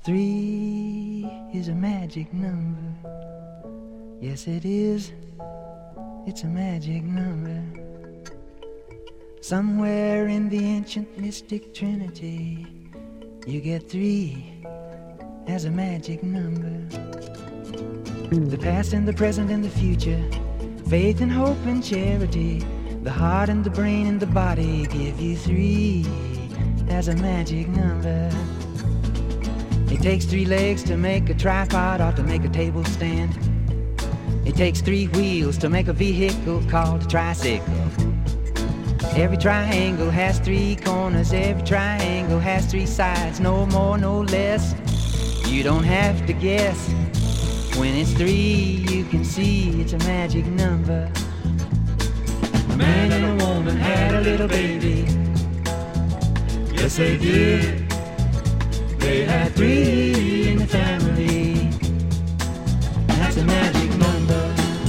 3 is a magic number. Yes, it is. It's a magic number. Somewhere in the ancient mystic trinity, you get 3 as a magic number. The past and the present and the future, faith and hope and charity, the heart and the brain and the body give you 3 as a magic number. It takes 3 legs to make a tripod or to make a table stand. It takes 3 wheels to make a vehicle called a tricycle. Every triangle has 3 corners, every triangle has 3 sides, no more, no less. You don't have to guess. When it's 3, you can see it's a magic number. A man and a woman had a little baby. Yes, they did. They had 3 in the family. That's a magic number.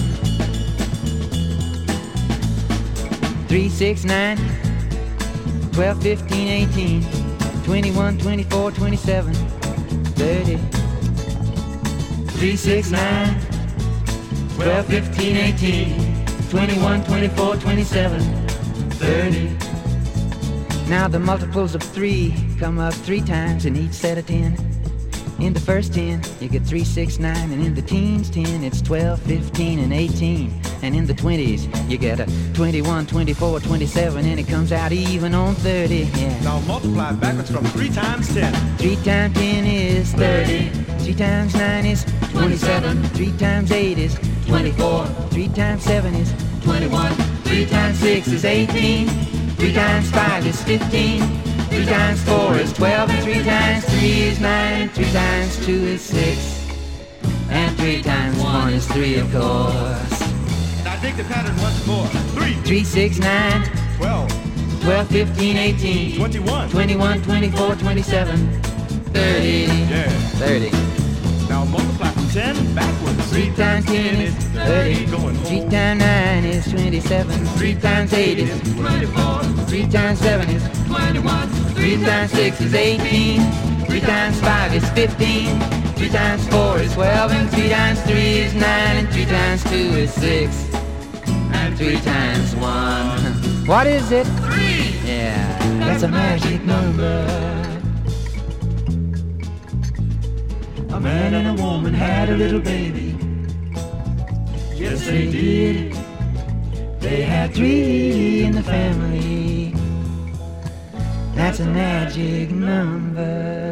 3, 6, 9, 12, 15, 18, 21, 24, 27, 30. 3, 6, 9, 12, 15, 18, 21, 24, 27, 30. Now the multiples of 3 come up 3 times in each set of 10. In the first 10, you get 3, 6, 9, and in the teens 10, it's 12, 15, and 18. And in the 20s, you get a 21, 24, 27, and it comes out even on 30, yeah. Now multiply backwards from 3 times 10. 3 times 10 is 30. 3 times 9 is 27. 3 times 8 is 24. 3 times 7 is 21. 3 times 6 is 18. 3 times 5 is 15. 3 times 4 is 12. And 3 times 3 is 9. And 3 times 2 is 6. And 3 times 1 is 3, of course. Now dig the pattern once more. 3, 3, 6, 9, 12, 12, 15, 18, 21, 21, 24, 27, 30. Yeah. 30. Now multiply from 10 backwards. 3 times 10 is 30. 3 times 9 is 27. 3 times 8 is 24. 3 times 7 is 21. 3 times 6 is 18. 3 times 5 is 15. 3 times 4 is 12. And 3 times 3 is 9. And 3 times 2 is 6. And 3 times 1. What is it? 3. Yeah, that's a magic number. A man and a woman had a little baby. Yes, they did. They had 3 in the family. That's a magic number.